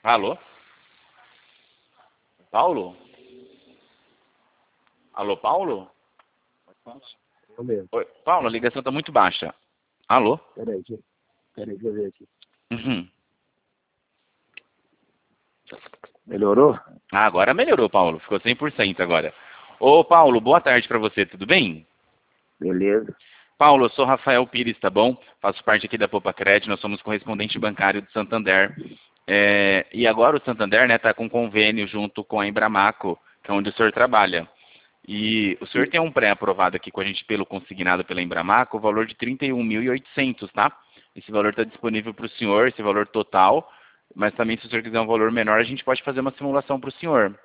Alô? Paulo? Alô, Paulo? Eu mesmo. Oi, Paulo, a ligação está muito baixa. Alô? Peraí, deixa eu ver aqui. Uhum. Melhorou? Ah, agora melhorou, Paulo. Ficou 100% agora. Ô, Paulo, boa tarde para você, tudo bem? Beleza. Paulo, eu sou Rafael Pires, tá bom? Faço parte aqui da Popa Cred, nós somos correspondente bancário do Santander. E agora o Santander, né, tá com convênio junto com a Embramaco, que é onde o senhor trabalha. E o senhor tem um pré-aprovado aqui com a gente pelo consignado pela Embramaco, o valor de 31.800, tá? Esse valor está disponível para o senhor, esse valor total, mas também se o senhor quiser um valor menor, a gente pode fazer uma simulação para o senhor.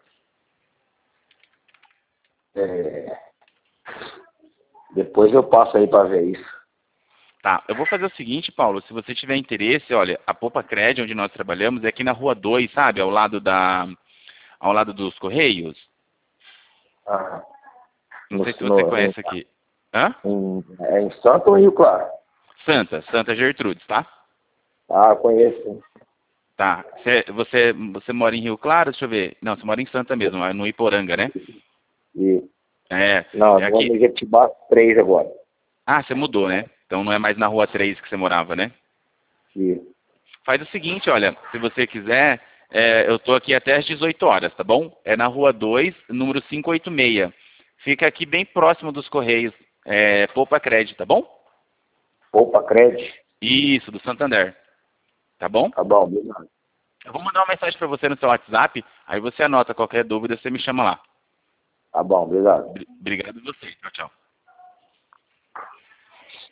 É, Depois eu passo aí para ver isso. Tá, eu vou fazer o seguinte, Paulo, se você tiver interesse, olha, a Popa Cred, onde nós trabalhamos, é aqui na Rua 2, sabe, ao lado dos Correios. Ah, Não no, sei se você no, conhece aqui. Hã? é em Santo ou Rio Claro? Santa Gertrudes, tá? Ah, conheço. Tá. Você mora em Rio Claro? Deixa eu ver. Não, você mora em Santa mesmo, no Iporanga, né? E, É, não, é moro aqui. no Jetibá 3 agora. Ah, você mudou, né? Então não é mais na Rua 3 que você morava, né? E, Faz o seguinte, olha, se você quiser, eu tô aqui até às 18 horas, tá bom? É na Rua 2, número 586. Fica aqui bem próximo dos Correios, Poupa Cred, tá bom? Poupa Cred. Isso, do Santander, tá bom? Tá bom, obrigado. Eu vou mandar uma mensagem para você no seu WhatsApp, aí você anota qualquer dúvida, você me chama lá. Tá bom, obrigado. Obrigado a você. Tchau, tchau.